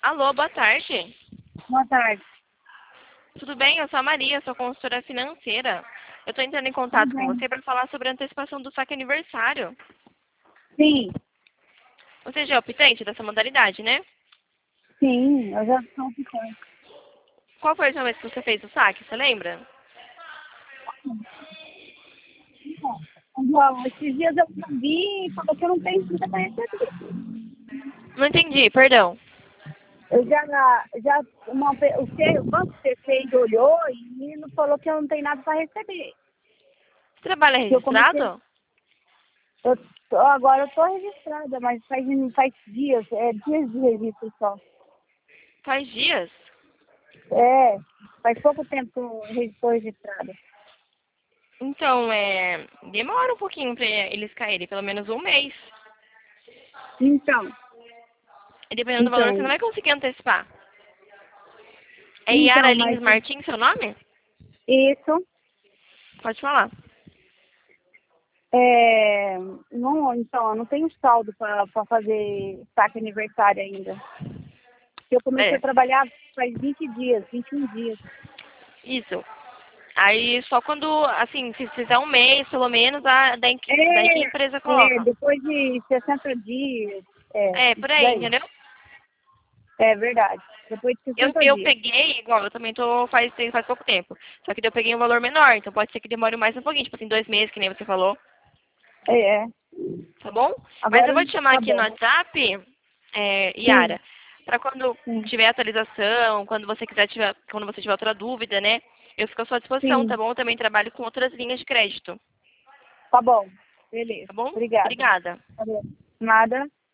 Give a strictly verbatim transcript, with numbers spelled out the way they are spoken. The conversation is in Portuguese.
Alô, boa tarde. Boa tarde. Tudo bem? Eu sou a Maria, sou consultora financeira. Eu estou entrando em Tudo contato com bem? você para falar sobre a antecipação do saque aniversário. Sim, Você já é optante dessa modalidade, né? sim, eu já estou ficando. Qual foi a última vez que você fez o saque? Você lembra? Bom, esses dias eu vi e falou que eu não tenho cinta para receber. Não entendi, perdão. Eu já, já uma, pe- o, seu, o banco que você fez olhou e não falou que eu não tenho nada para receber. Você trabalha Que eu comecei, registrado? eu, tô- agora eu estou registrada, mas faz, faz dias, é dias de registro só. Faz dias. É, faz pouco tempo que eu estou registrada. Então, é... demora um pouquinho para eles caírem, pelo menos um mês. Então, E dependendo do valor, você não então, vai conseguir antecipar. É Yara então, Lins mas Martins, seu nome? isso. Pode falar. É, não, então, eu não tenho saldo para fazer saque aniversário ainda. Eu comecei a É, trabalhar faz vinte dias, vinte e um dias. isso. Aí só quando, assim, se fizer um mês, pelo menos, a, daí, que, daí que a É, empresa é, coloca. depois de sessenta dias, é, É, por isso aí, daí. entendeu? É verdade. Depois de Eu, sessenta eu dias. peguei, igual, eu também tô faz, tem- faz pouco tempo. Só que daí eu peguei um valor menor, então pode ser que demore mais um pouquinho, tipo assim, dois meses, que nem você falou, É, é. tá bom? Mas eu Agora vou te chamar tá aqui no bom. WhatsApp, é, Sim, Yara, pra quando sim, tiver atualização, quando você quiser tiver, quando você tiver outra dúvida, né? Eu fico à sua disposição, tá sim. bom? Eu também trabalho com outras linhas de crédito, Tá bom. Beleza. tá bom? Obrigada. Obrigada. Tá bom. Nada.